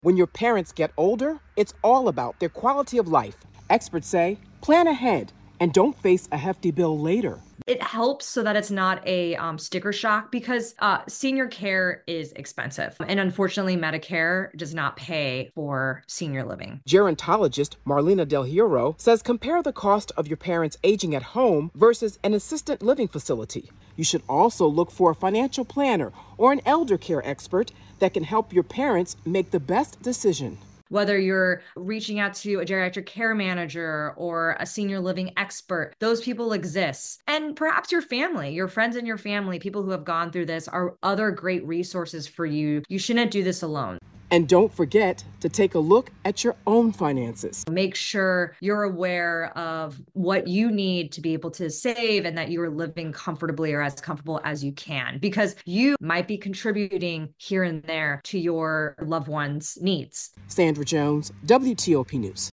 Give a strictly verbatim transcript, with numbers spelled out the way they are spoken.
When your parents get older, it's all about their quality of life. Experts say, plan ahead and don't face a hefty bill later. It helps so that it's not a um, sticker shock because uh, senior care is expensive. And unfortunately, Medicare does not pay for senior living. Gerontologist Marlena Del Hierro says compare the cost of your parents aging at home versus an assisted living facility. You should also look for a financial planner or an elder care expert that can help your parents make the best decision. Whether you're reaching out to a geriatric care manager or a senior living expert, those people exist. And perhaps your family, your friends and your family, people who have gone through this are other great resources for you. You shouldn't do this alone. And don't forget to take a look at your own finances. Make sure you're aware of what you need to be able to save and that you are living comfortably or as comfortable as you can, because you might be contributing here and there to your loved one's needs. Sandra Jones, W T O P News.